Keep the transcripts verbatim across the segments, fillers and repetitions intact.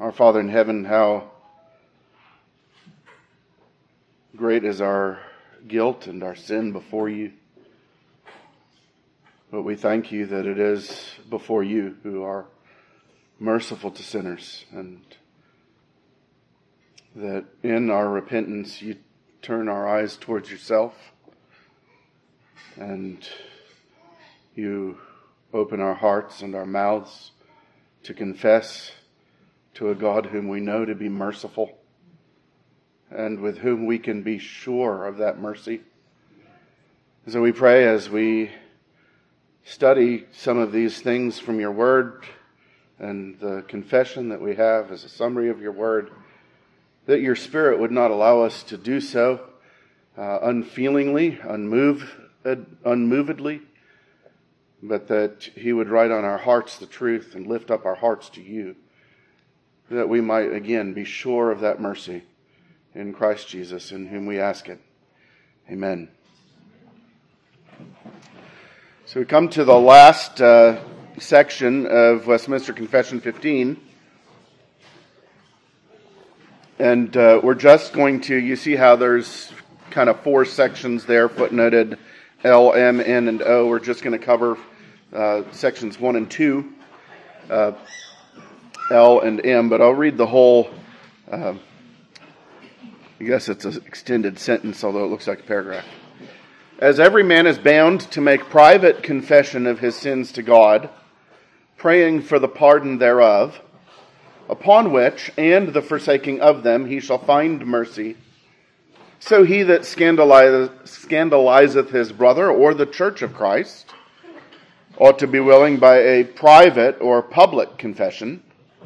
Our Father in heaven, how great is our guilt and our sin before you. But we thank you that it is before you who are merciful to sinners, and that in our repentance you turn our eyes towards yourself and you open our hearts and our mouths to confess to a God whom we know to be merciful and with whom we can be sure of that mercy. So we pray as we study some of these things from your word and the confession that we have as a summary of your word, that your Spirit would not allow us to do so uh, unfeelingly, unmoved, uh, unmovedly, but that he would write on our hearts the truth and lift up our hearts to you, that we might again be sure of that mercy in Christ Jesus, in whom we ask it. Amen. So we come to the last uh, section of Westminster Confession fifteen. And uh, we're just going to, you see how there's kind of four sections there, footnoted L, M, N, and O. We're just going to cover uh, sections one and two, uh, L and M, but I'll read the whole, uh, I guess it's an extended sentence, although it looks like a paragraph. As every man is bound to make private confession of his sins to God, praying for the pardon thereof, upon which, and the forsaking of them, he shall find mercy. So he that scandalizeth, scandalizeth his brother or the church of Christ ought to be willing by a private or public confession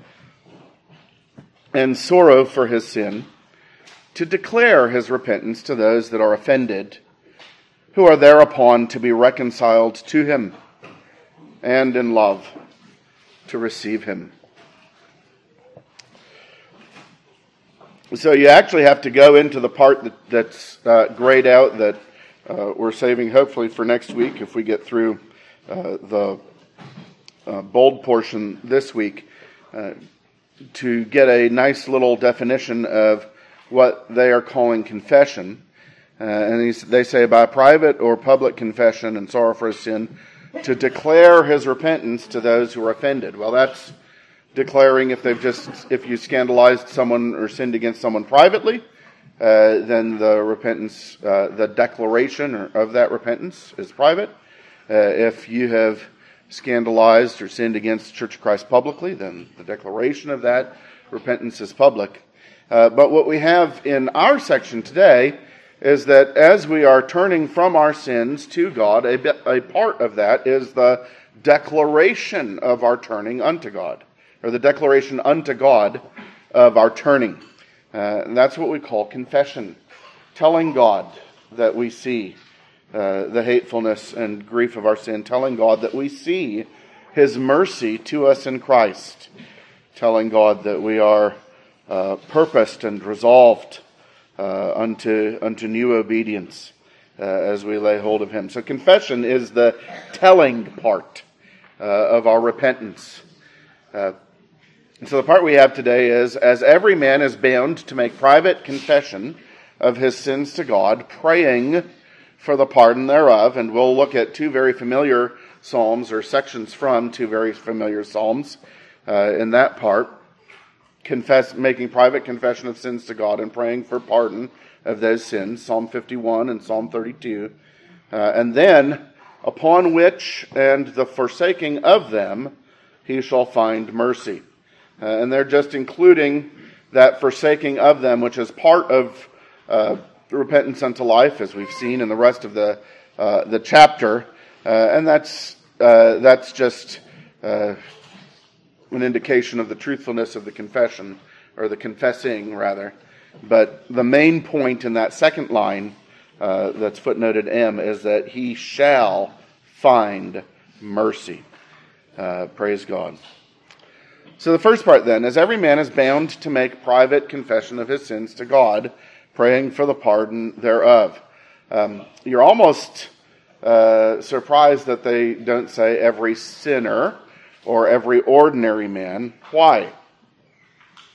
and sorrow for his sin to declare his repentance to those that are offended, who are thereupon to be reconciled to him, and in love to receive him. So you actually have to go into the part that, that's uh, grayed out that uh, we're saving hopefully for next week if we get through uh, the uh, bold portion this week, uh, to get a nice little definition of what they are calling confession. Uh, and they say by private or public confession and sorrow for his sin to declare his repentance to those who are offended. Well, that's declaring if they've just, if you scandalized someone or sinned against someone privately, uh, then the repentance, uh, the declaration of that repentance is private. Uh, if you have scandalized or sinned against the Church of Christ publicly, then the declaration of that repentance is public. Uh, but what we have in our section today is that as we are turning from our sins to God, a, bit, a part of that is the declaration of our turning unto God, or the declaration unto God of our turning. Uh, and that's what we call confession, telling God that we see uh, the hatefulness and grief of our sin, telling God that we see his mercy to us in Christ, telling God that we are uh, purposed and resolved uh, unto, unto new obedience uh, as we lay hold of him. So confession is the telling part uh, of our repentance. Uh, and so the part we have today is, as every man is bound to make private confession of his sins to God, praying for the pardon thereof. And we'll look at two very familiar psalms, or sections from two very familiar psalms uh, in that part. Confess, making private confession of sins to God and praying for pardon of those sins, Psalm fifty-one and Psalm thirty-two. Uh, and then, upon which and the forsaking of them, he shall find mercy. Uh, and they're just including that forsaking of them, which is part of uh, repentance unto life, as we've seen in the rest of the uh, the chapter. Uh, and that's uh, that's just uh, an indication of the truthfulness of the confession, or the confessing, rather. But the main point in that second line uh, that's footnoted M is that he shall find mercy. Uh, praise God. So the first part then, as every man is bound to make private confession of his sins to God, praying for the pardon thereof. Um, you're almost uh, surprised that they don't say every sinner or every ordinary man. Why?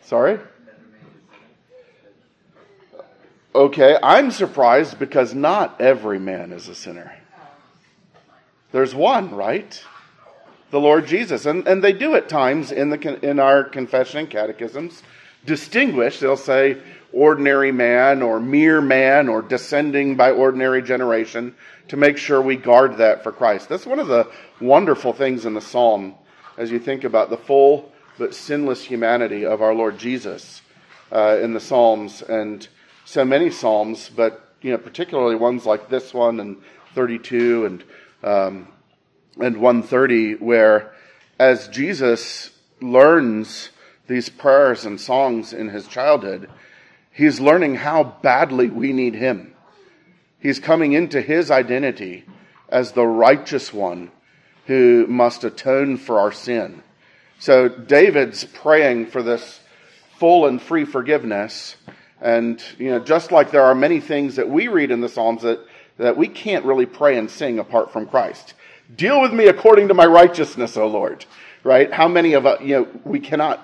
Sorry? Okay, I'm surprised because not every man is a sinner. There's one, right? The Lord Jesus. And and they do at times in the in our confession and catechisms distinguish. They'll say ordinary man or mere man or descending by ordinary generation to make sure we guard that for Christ. That's one of the wonderful things in the Psalm as you think about the full but sinless humanity of our Lord Jesus uh, in the Psalms, and so many Psalms, but you know particularly ones like this one and thirty-two and um, and one thirty, where as Jesus learns these prayers and songs in his childhood, he's learning how badly we need him. He's coming into his identity as the righteous one who must atone for our sin. So David's praying for this full and free forgiveness. And, you know, just like there are many things that we read in the Psalms that, that we can't really pray and sing apart from Christ. Deal with me according to my righteousness, O Lord. Right? How many of us, you know, we cannot,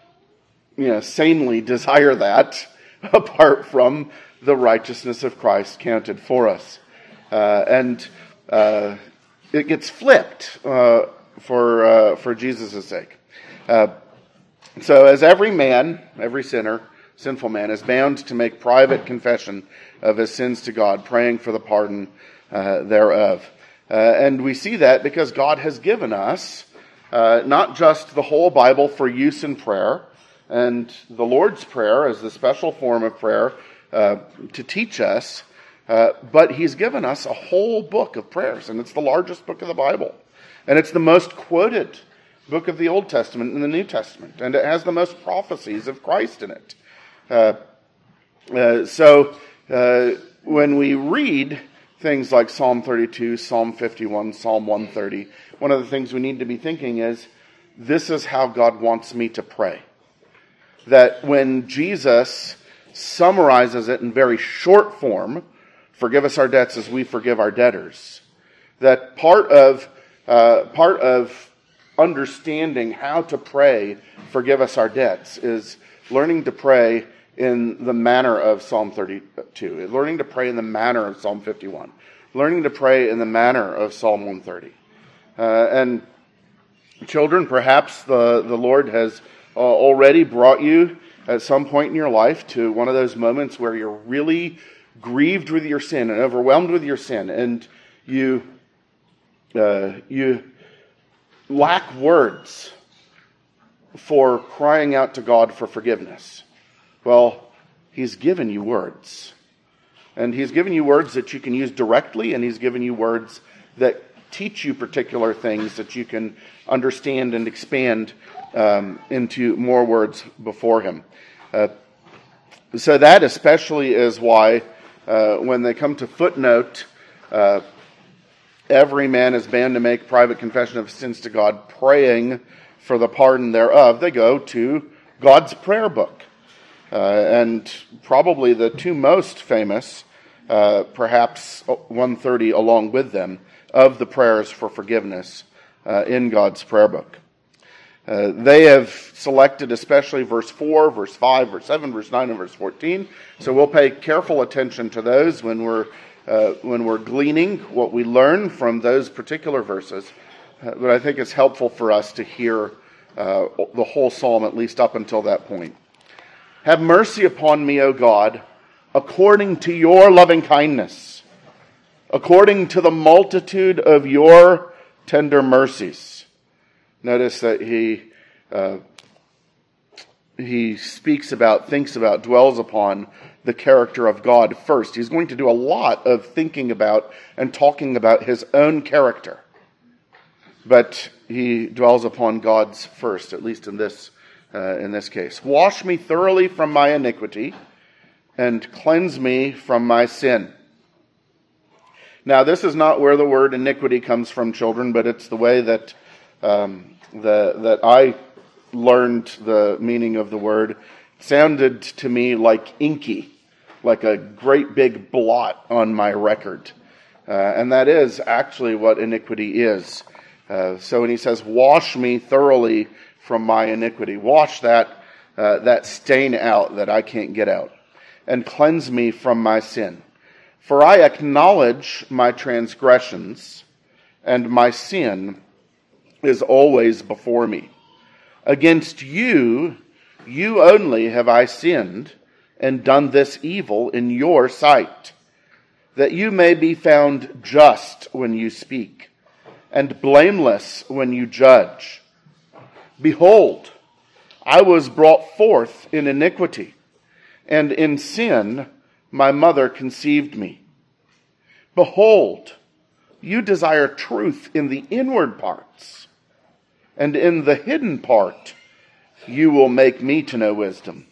you know, sanely desire that apart from the righteousness of Christ counted for us. Uh, and uh, it gets flipped uh, for uh, for Jesus' sake. Uh, so as every man, every sinner, sinful man, is bound to make private confession of his sins to God, praying for the pardon uh, thereof. Uh, and we see that because God has given us uh, not just the whole Bible for use in prayer, and the Lord's Prayer as the special form of prayer uh, to teach us, uh, but he's given us a whole book of prayers, and it's the largest book of the Bible. And it's the most quoted book of the Old Testament and the New Testament, and it has the most prophecies of Christ in it. Uh, uh, so uh, when we read things like Psalm thirty-two, Psalm fifty-one, Psalm one thirty, one of the things we need to be thinking is, this is how God wants me to pray. That when Jesus summarizes it in very short form, forgive us our debts as we forgive our debtors, that part of uh, part of understanding how to pray, forgive us our debts, is learning to pray in the manner of Psalm thirty-two, learning to pray in the manner of Psalm fifty-one, learning to pray in the manner of Psalm one thirty. Uh, and children, perhaps the, the Lord has uh, already brought you at some point in your life to one of those moments where you're really grieved with your sin and overwhelmed with your sin, and you uh, you lack words for crying out to God for forgiveness. Well, he's given you words. And he's given you words that you can use directly, and he's given you words that teach you particular things that you can understand and expand um, into more words before him. Uh, so that especially is why uh, when they come to footnote, uh, every man is bound to make private confession of sins to God, praying for the pardon thereof, they go to God's prayer book. Uh, and probably the two most famous, uh, perhaps one thirty along with them, of the prayers for forgiveness uh, in God's prayer book. Uh, they have selected especially verse four, verse five, verse seven, verse nine, and verse fourteen. So we'll pay careful attention to those when we're uh, when we're gleaning what we learn from those particular verses. Uh, but I think it's helpful for us to hear uh, the whole psalm, at least up until that point. Have mercy upon me, O God, according to your loving kindness, according to the multitude of your tender mercies. Notice that he uh, he speaks about, thinks about, dwells upon the character of God first. He's going to do a lot of thinking about and talking about his own character. But he dwells upon God's first, at least in this uh, in this case. Wash me thoroughly from my iniquity and cleanse me from my sin. Now, this is not where the word iniquity comes from, children, but it's the way that um, the that I learned the meaning of the word. It sounded to me like inky, like a great big blot on my record. Uh, and that is actually what iniquity is. Uh, so when he says, wash me thoroughly from my iniquity, wash, that uh, that stain out that I can't get out, and cleanse me from my sin. For I acknowledge my transgressions, and my sin is always before me. Against you, you only have I sinned, and done this evil in your sight, that you may be found just when you speak, and blameless when you judge. Behold, I was brought forth in iniquity, and in sin my mother conceived me. Behold, you desire truth in the inward parts, and in the hidden part you will make me to know wisdom.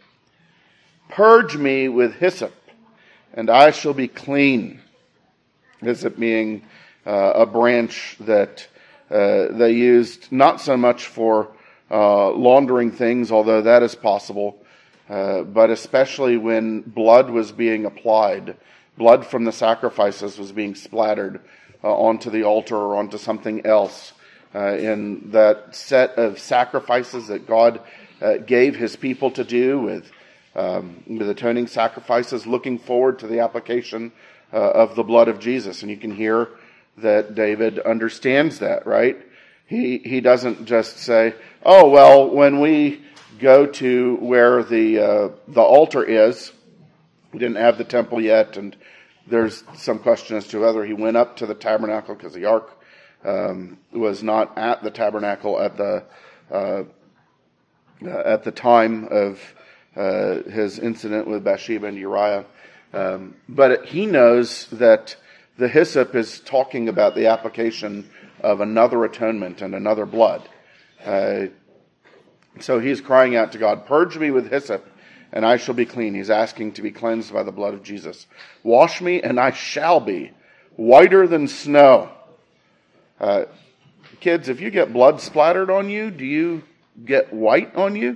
Purge me with hyssop, and I shall be clean. Hyssop being uh, a branch that uh, they used not so much for uh, laundering things, although that is possible, uh, but especially when blood was being applied. Blood from the sacrifices was being splattered uh, onto the altar or onto something else. Uh, in that set of sacrifices that God uh, gave his people to do with, um, with atoning sacrifices, looking forward to the application uh, of the blood of Jesus. And you can hear that David understands that, right? He he doesn't just say, oh, well, when we go to where the uh, the altar is, we didn't have the temple yet, and there's some question as to whether he went up to the tabernacle because the ark um, was not at the tabernacle at the uh, at the time of uh, his incident with Bathsheba and Uriah. Um, but he knows that the hyssop is talking about the application of another atonement and another blood. Uh, so he's crying out to God, purge me with hyssop, and I shall be clean. He's asking to be cleansed by the blood of Jesus. Wash me, and I shall be whiter than snow. Uh, kids, if you get blood splattered on you, do you get white on you?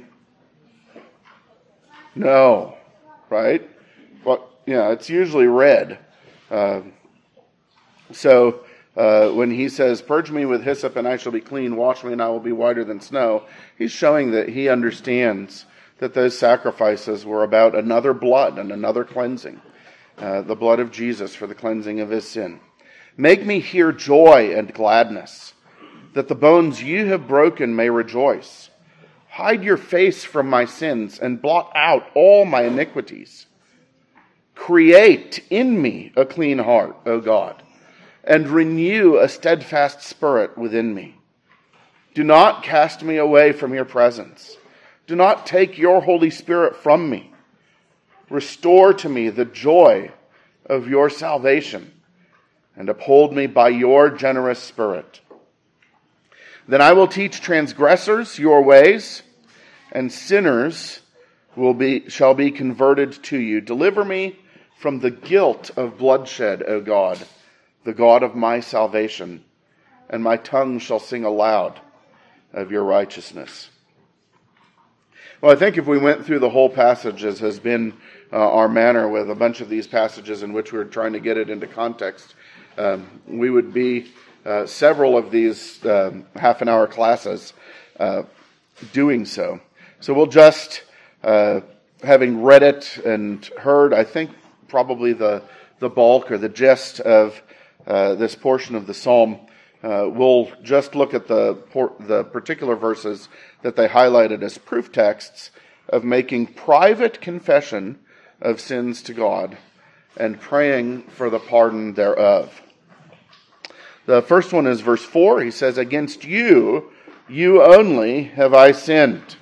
No, right? Well, yeah, it's usually red. Uh, so uh, when he says, purge me with hyssop, and I shall be clean, wash me, and I will be whiter than snow, he's showing that he understands that those sacrifices were about another blood and another cleansing, uh, the blood of Jesus for the cleansing of his sin. Make me hear joy and gladness, that the bones you have broken may rejoice. Hide your face from my sins and blot out all my iniquities. Create in me a clean heart, O God, and renew a steadfast spirit within me. Do not cast me away from your presence. Do not take your Holy Spirit from me. Restore to me the joy of your salvation, and uphold me by your generous spirit. Then I will teach transgressors your ways, and sinners will be shall be converted to you. Deliver me from the guilt of bloodshed, O God, the God of my salvation, and my tongue shall sing aloud of your righteousness. Well, I think if we went through the whole passage, as has been uh, our manner with a bunch of these passages in which we're trying to get it into context, um, we would be uh, several of these um, half-an-hour classes uh, doing so. So we'll just, uh, having read it and heard, I think probably the the bulk or the gist of uh, this portion of the psalm, uh, we'll just look at the the particular verses that they highlighted as proof texts of making private confession of sins to God and praying for the pardon thereof. The first one is verse four. He says, against you, you only have I sinned.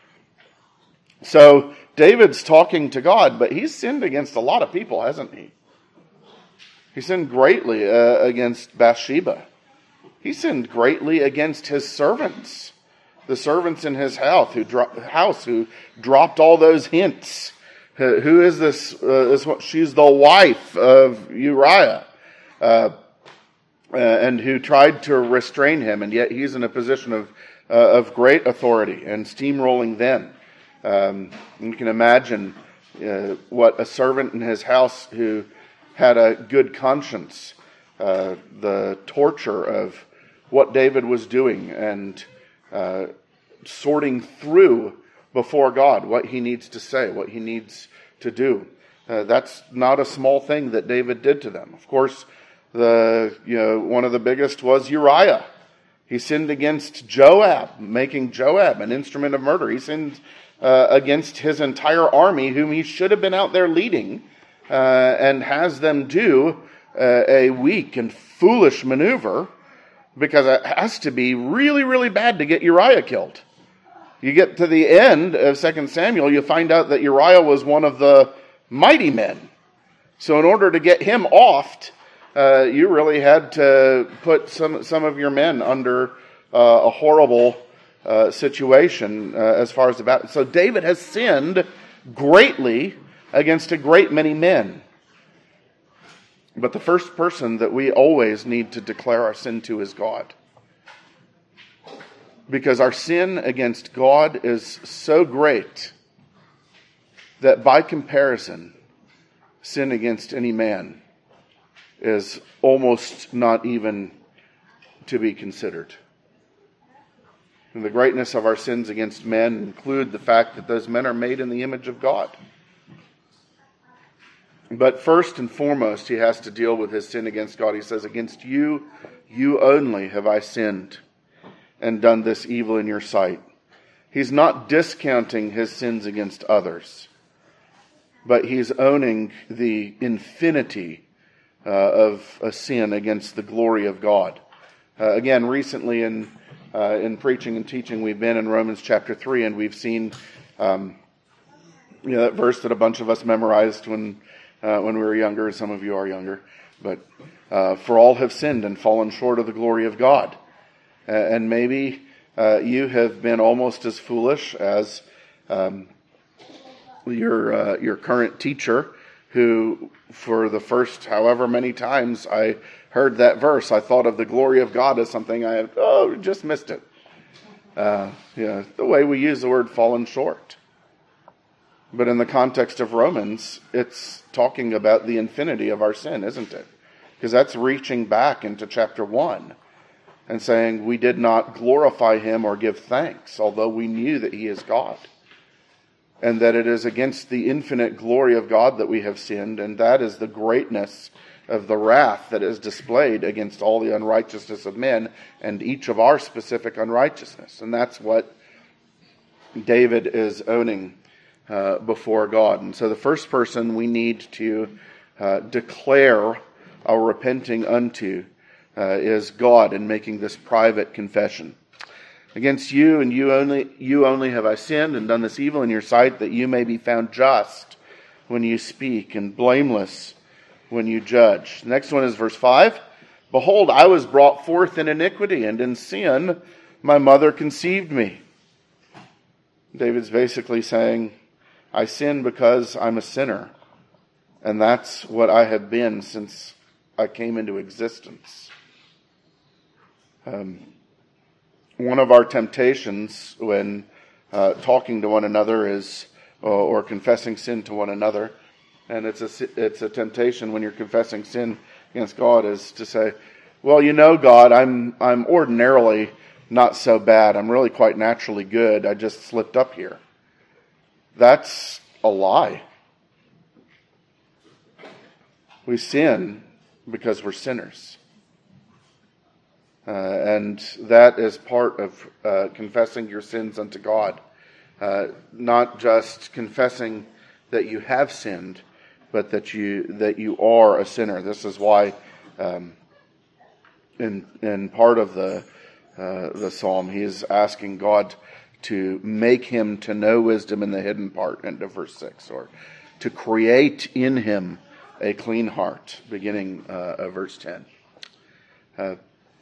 So David's talking to God, but he's sinned against a lot of people, hasn't he? He sinned greatly uh, against Bathsheba. He sinned greatly against his servants, the servants in his house who, dro- house who dropped all those hints. Uh, who is this? Uh, this one? She's the wife of Uriah, uh, uh, and who tried to restrain him, and yet he's in a position of uh, of great authority and steamrolling them. Um, you can imagine uh, what a servant in his house who had a good conscience, uh, the torture of what David was doing and uh, sorting through before God, what he needs to say, what he needs to do. Uh, that's not a small thing that David did to them. Of course, the you know one of the biggest was Uriah. He sinned against Joab, making Joab an instrument of murder. He sinned uh, against his entire army, whom he should have been out there leading, uh, and has them do uh, a weak and foolish maneuver, because it has to be really, really bad to get Uriah killed. You get to the end of Second Samuel, you find out that Uriah was one of the mighty men. So in order to get him offed, uh, you really had to put some some of your men under uh, a horrible uh, situation uh, as far as the battle. So David has sinned greatly against a great many men. But the first person that we always need to declare our sin to is God. Because our sin against God is so great that by comparison, sin against any man is almost not even to be considered. And the greatness of our sins against men include the fact that those men are made in the image of God. But first and foremost, he has to deal with his sin against God. He says, against you, you only have I sinned and done this evil in your sight. He's not discounting his sins against others, but he's owning the infinity uh, of a sin against the glory of God. Uh, again, recently in uh, in preaching and teaching, we've been in Romans chapter three, and we've seen um, you know that verse that a bunch of us memorized when uh, when we were younger. Some of you are younger, but uh, for all have sinned and fallen short of the glory of God. Uh, and maybe uh, you have been almost as foolish as Um, your uh, your current teacher, who for the first however many times I heard that verse, I thought of the glory of God as something I had, oh, just missed it. Uh, yeah, the way we use the word fallen short. But in the context of Romans, it's talking about the infinity of our sin, isn't it? Because that's reaching back into chapter one and saying we did not glorify him or give thanks, although we knew that he is God. And that it is against the infinite glory of God that we have sinned, and that is the greatness of the wrath that is displayed against all the unrighteousness of men and each of our specific unrighteousness. And that's what David is owning uh, before God. And so the first person we need to uh, declare our repenting unto uh, is God, in making this private confession. Against you and you only you only have I sinned and done this evil in your sight, that you may be found just when you speak and blameless when you judge. The next one is verse five. Behold, I was brought forth in iniquity, and in sin my mother conceived me. David's basically saying, I sin because I'm a sinner. And that's what I have been since I came into existence. Um, one of our temptations when uh, talking to one another is, or, or confessing sin to one another, and it's a, it's a temptation when you're confessing sin against God, is to say, well, you know, God, I'm I'm ordinarily not so bad. I'm really quite naturally good. I just slipped up here. That's a lie. We sin because we're sinners. Uh, and that is part of uh, confessing your sins unto God. Uh, not just confessing that you have sinned, but that you that you are a sinner. This is why um, in in part of the uh, the psalm, he is asking God to make him to know wisdom in the hidden part, into verse six, or to create in him a clean heart, beginning uh, of verse ten. Uh,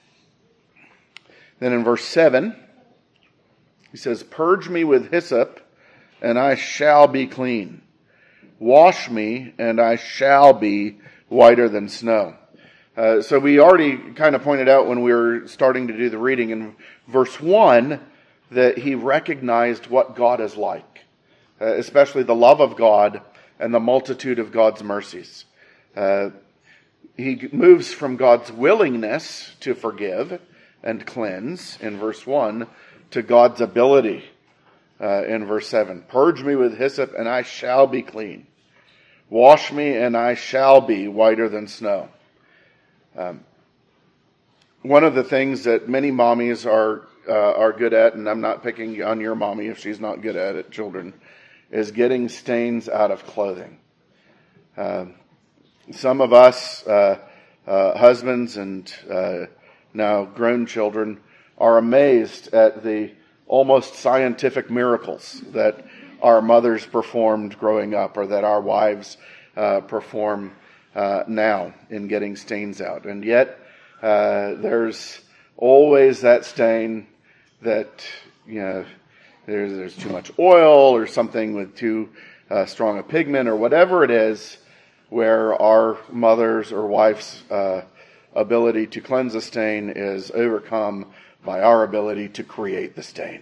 then in verse seven, he says, "Purge me with hyssop, and I shall be clean. Wash me, and I shall be whiter than snow." Uh, so we already kind of pointed out when we were starting to do the reading in verse one that he recognized what God is like, uh, especially the love of God and the multitude of God's mercies. Uh, he moves from God's willingness to forgive and cleanse in verse one to God's ability uh, in verse seven. Purge me with hyssop, and I shall be clean. Wash me, and I shall be whiter than snow. Um, one of the things that many mommies are uh, are good at, and I'm not picking on your mommy if she's not good at it, children, is getting stains out of clothing. Uh, some of us, uh, uh, husbands and uh, now grown children, are amazed at the almost scientific miracles that our mothers performed growing up, or that our wives uh, perform uh, now in getting stains out. And yet, uh, there's always that stain that, you know, there's, there's too much oil or something with too uh, strong a pigment or whatever it is, where our mother's or wife's uh, ability to cleanse a stain is overcome by our ability to create the stain.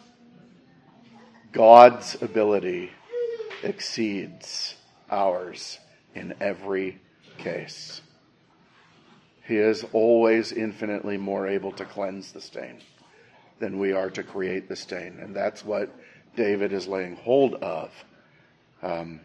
God's ability exceeds ours in every case. He is always infinitely more able to cleanse the stain than we are to create the stain. And that's what David is laying hold of um,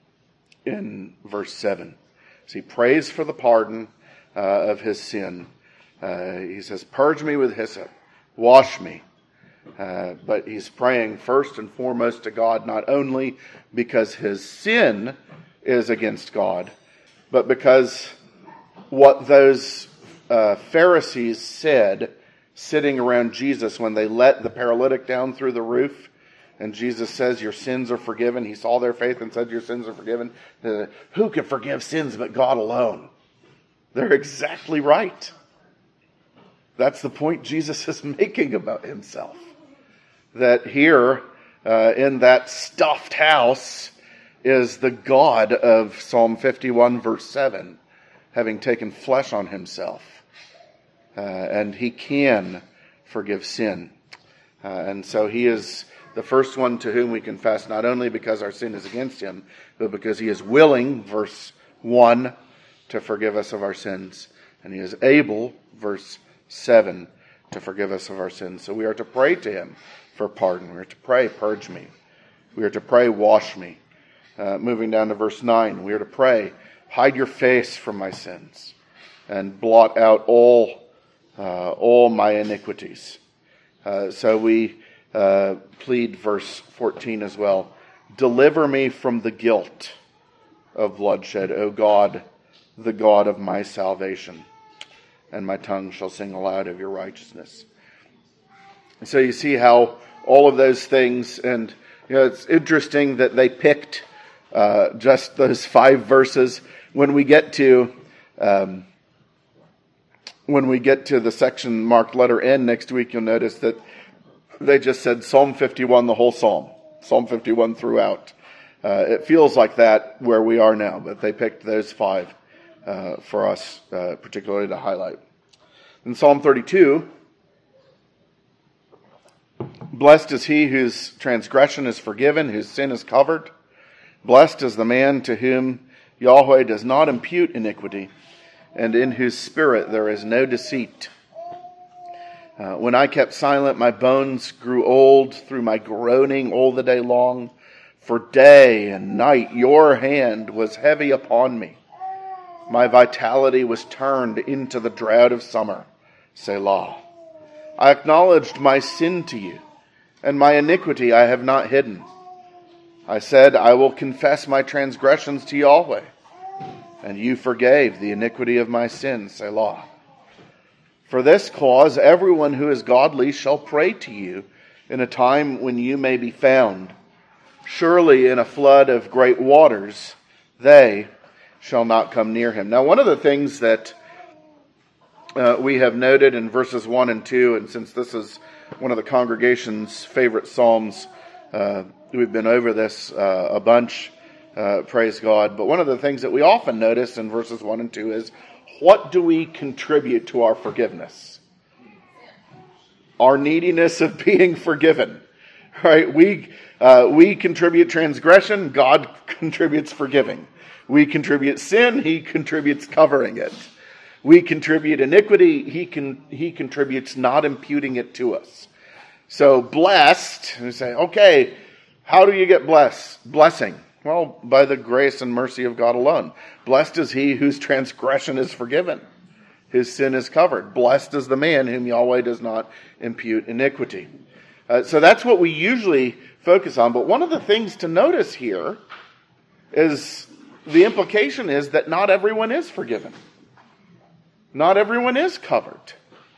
in verse seven. So he prays for the pardon uh, of his sin. Uh, he says, purge me with hyssop, wash me. Uh, but he's praying first and foremost to God, not only because his sin is against God, but because what those uh, Pharisees said sitting around Jesus when they let the paralytic down through the roof, and Jesus says, your sins are forgiven. He saw their faith and said, your sins are forgiven. Uh, who can forgive sins but God alone? They're exactly right. That's the point Jesus is making about himself. That here, uh, in that stuffed house, is the God of Psalm fifty-one, verse seven, having taken flesh on himself. Uh, and he can forgive sin. Uh, and so he is the first one to whom we confess, not only because our sin is against him, but because he is willing, verse one, to forgive us of our sins. And he is able, verse seven, to forgive us of our sins. So we are to pray to him for pardon. We are to pray, purge me. We are to pray, wash me. Uh, moving down to verse nine, we are to pray, hide your face from my sins and blot out all uh, all my iniquities. Uh, so we uh, plead verse fourteen as well. Deliver me from the guilt of bloodshed, O God, the God of my salvation, and my tongue shall sing aloud of your righteousness. So you see how all of those things, and you know, it's interesting that they picked uh, just those five verses. When we get to um, when we get to the section marked letter N next week, you'll notice that they just said Psalm fifty-one, the whole psalm, Psalm fifty-one throughout. Uh, it feels like that where we are now, but they picked those five uh, for us, uh, particularly to highlight. In Psalm thirty-two. Blessed is he whose transgression is forgiven, whose sin is covered. Blessed is the man to whom Yahweh does not impute iniquity, and in whose spirit there is no deceit. Uh, when I kept silent, my bones grew old through my groaning all the day long. For day and night your hand was heavy upon me. My vitality was turned into the drought of summer. Selah. I acknowledged my sin to you, and my iniquity I have not hidden. I said, I will confess my transgressions to Yahweh, and you forgave the iniquity of my sin. Selah. For this cause, everyone who is godly shall pray to you in a time when you may be found. Surely in a flood of great waters, they shall not come near him. Now, one of the things that uh, we have noted in verses one and two, and since this is one of the congregation's favorite psalms, uh, we've been over this uh, a bunch, uh, praise God. But one of the things that we often notice in verses one and two is, what do we contribute to our forgiveness? Our neediness of being forgiven, right? We uh, we contribute transgression, God contributes forgiving. We contribute sin, he contributes covering it. We contribute iniquity, he can he contributes not imputing it to us. So blessed, we say, okay, how do you get blessed? Blessing. Well, by the grace and mercy of God alone. Blessed is he whose transgression is forgiven. His sin is covered. Blessed is the man whom Yahweh does not impute iniquity. Uh, so that's what we usually focus on. But one of the things to notice here is the implication is that not everyone is forgiven. Not everyone is covered.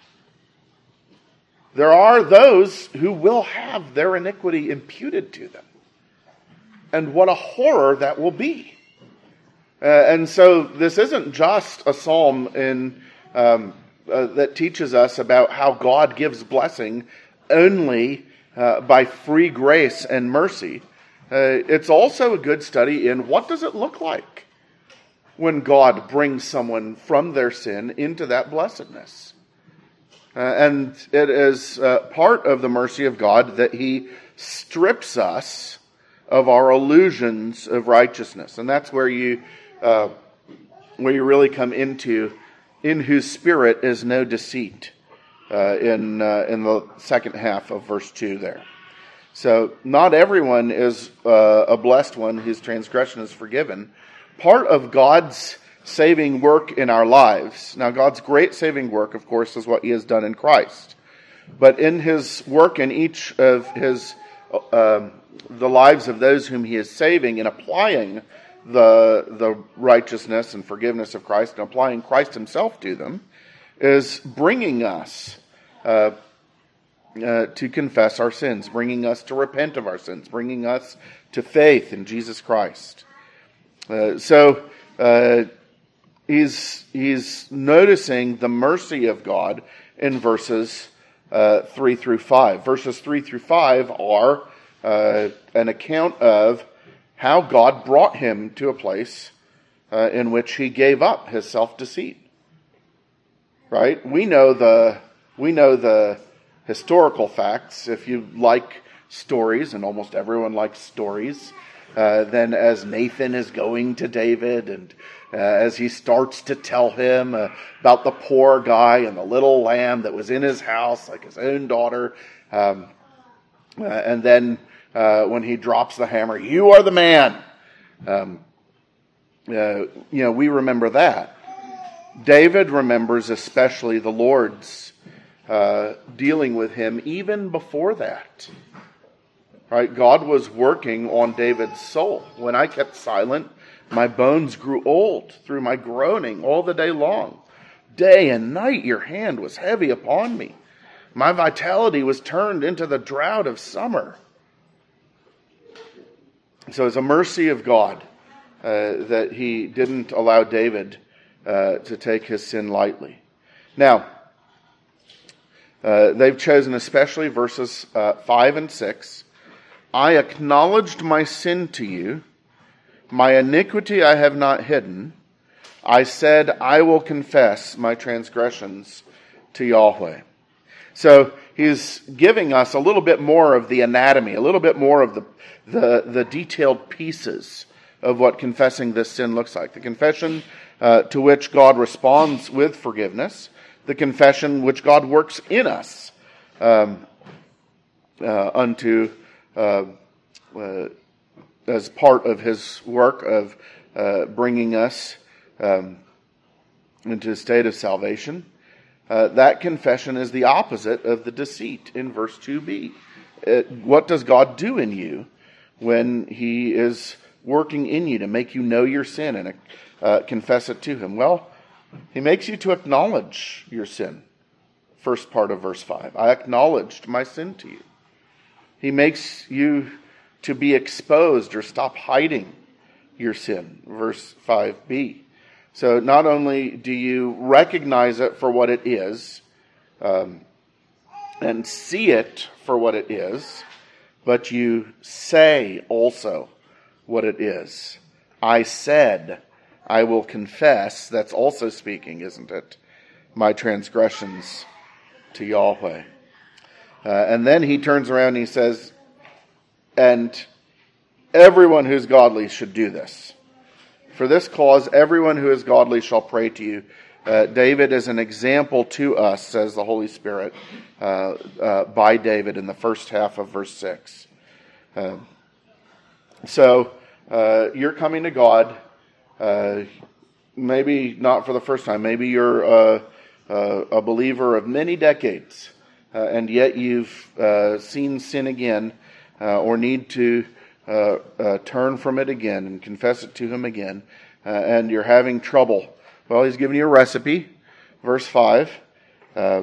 There are those who will have their iniquity imputed to them. And what a horror that will be. Uh, and so this isn't just a psalm in, um, uh, that teaches us about how God gives blessing only uh, by free grace and mercy. Uh, it's also a good study in what does it look like when God brings someone from their sin into that blessedness. Uh, and it is uh, part of the mercy of God that he strips us of our illusions of righteousness. And that's where you uh, where you really come into, in whose spirit is no deceit, uh, in uh, in the second half of verse two there. So not everyone is uh, a blessed one whose transgression is forgiven. Part of God's saving work in our lives, now God's great saving work, of course, is what he has done in Christ. But in his work in each of his uh, the lives of those whom he is saving and applying the the righteousness and forgiveness of Christ and applying Christ himself to them, is bringing us uh, uh, to confess our sins, bringing us to repent of our sins, bringing us to faith in Jesus Christ. Uh, so uh, he's he's noticing the mercy of God in verses uh, three through five. Verses three through five are Uh, an account of how God brought him to a place uh, in which he gave up his self-deceit. Right? We know the we know the historical facts. If you like stories, and almost everyone likes stories, uh, then as Nathan is going to David, and uh, as he starts to tell him uh, about the poor guy and the little lamb that was in his house, like his own daughter, um, uh, and then Uh, when he drops the hammer, you are the man. Um, uh, you know, we remember that. David remembers especially the Lord's uh, dealing with him even before that. Right? God was working on David's soul. When I kept silent, my bones grew old through my groaning all the day long. Day and night your hand was heavy upon me. My vitality was turned into the drought of summer. So it's a mercy of God uh, that he didn't allow David uh, to take his sin lightly. Now, uh, they've chosen especially verses uh, five and six. I acknowledged my sin to you. My iniquity I have not hidden. I said, I will confess my transgressions to Yahweh. So he's giving us a little bit more of the anatomy, a little bit more of the, the, the detailed pieces of what confessing this sin looks like. The confession uh, to which God responds with forgiveness. The confession which God works in us um, uh, unto uh, uh, as part of his work of uh, bringing us um, into a state of salvation. Uh, that confession is the opposite of the deceit in verse two b. It, what does God do in you when he is working in you to make you know your sin and uh, confess it to him? Well, he makes you to acknowledge your sin. First part of verse five. I acknowledged my sin to you. He makes you to be exposed or stop hiding your sin. Verse five b. So not only do you recognize it for what it is, um, and see it for what it is, but you say also what it is. I said, I will confess. That's also speaking, isn't it? My transgressions to Yahweh. Uh, and then he turns around and he says, and everyone who's godly should do this. For this cause, everyone who is godly shall pray to you Uh, David is an example to us, says the Holy Spirit, uh, uh, by David in the first half of verse six. Uh, so, uh, you're coming to God, uh, maybe not for the first time. Maybe you're uh, uh, a believer of many decades, uh, and yet you've uh, seen sin again, uh, or need to uh, uh, turn from it again and confess it to Him again, uh, and you're having trouble. Well, He's giving you a recipe. Verse five, uh,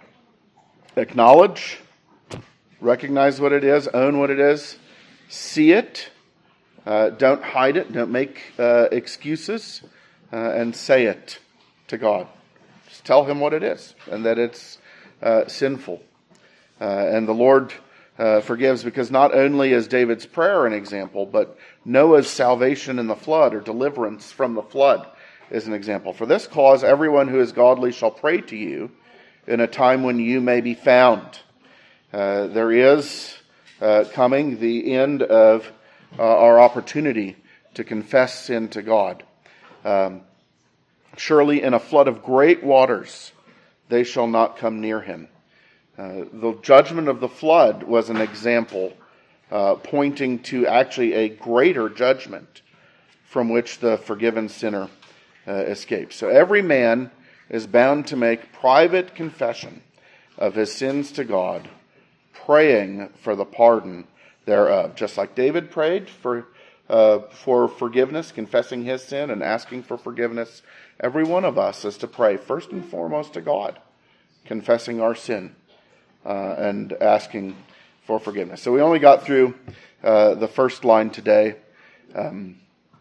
acknowledge, recognize what it is, own what it is, see it, uh, don't hide it, don't make uh, excuses, uh, and say it to God. Just tell Him what it is, and that it's uh, sinful. Uh, and the Lord uh, forgives, because not only is David's prayer an example, but Noah's salvation in the flood, or deliverance from the flood, is an example. For this cause, everyone who is godly shall pray to you in a time when you may be found. Uh, there is uh, coming the end of uh, our opportunity to confess sin to God. Um, Surely in a flood of great waters they shall not come near him. Uh, the judgment of the flood was an example uh, pointing to actually a greater judgment from which the forgiven sinner uh, escapes. So every man is bound to make private confession of his sins to God, praying for the pardon thereof. Just like David prayed for uh, for forgiveness, confessing his sin and asking for forgiveness, every one of us is to pray first and foremost to God, confessing our sin uh, and asking for forgiveness. So we only got through uh, the first line today. Um,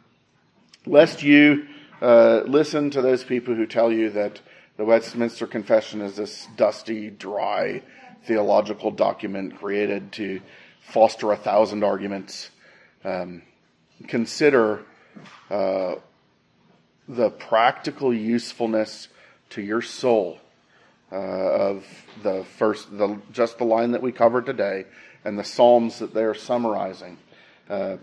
lest you uh, listen to those people who tell you that the Westminster Confession is this dusty, dry, theological document created to foster a thousand arguments. Um, consider uh, the practical usefulness to your soul uh, of the first, the just the line that we covered today, and the Psalms that they're summarizing. Uh,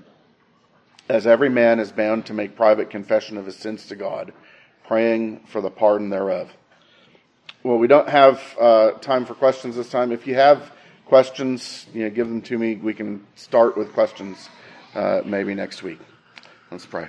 as every man is bound to make private confession of his sins to God, praying for the pardon thereof. Well, we don't have uh, time for questions this time. If you have questions, you know, give them to me. We can start with questions uh, maybe next week. Let's pray.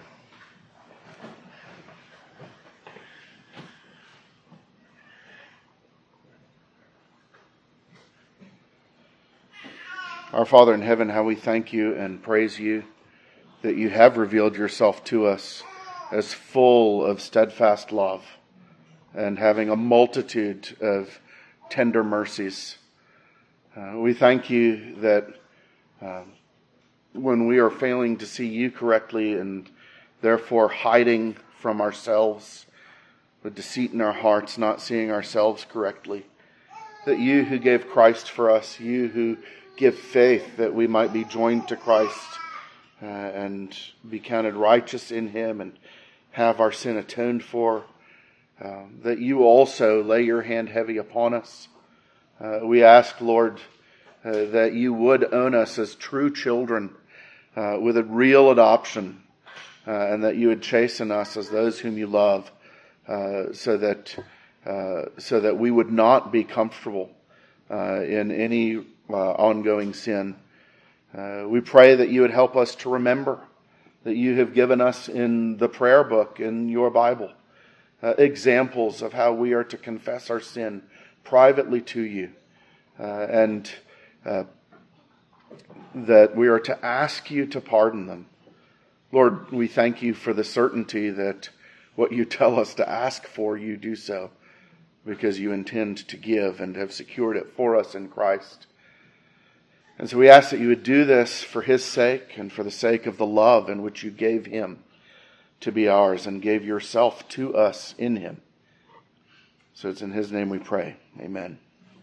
Our Father in heaven, how we thank you and praise you that you have revealed yourself to us as full of steadfast love and having a multitude of tender mercies. Uh, we thank you that uh, when we are failing to see you correctly and therefore hiding from ourselves with deceit in our hearts, not seeing ourselves correctly, that you who gave Christ for us, you who give faith that we might be joined to Christ uh, and be counted righteous in him and have our sin atoned for, uh, that you also lay your hand heavy upon us. Uh, we ask, Lord, uh, that you would own us as true children uh, with a real adoption, uh, and that you would chasten us as those whom you love, uh, so that uh, so that we would not be comfortable uh, in any uh, ongoing sin. Uh, we pray that you would help us to remember that you have given us in the prayer book, in your Bible, uh, examples of how we are to confess our sin privately to you, uh, and uh, that we are to ask you to pardon them. Lord, we thank you for the certainty that what you tell us to ask for, you do so, because you intend to give and have secured it for us in Christ. And so we ask that you would do this for his sake and for the sake of the love in which you gave him to be ours and gave yourself to us in him. So it's in his name we pray. Amen.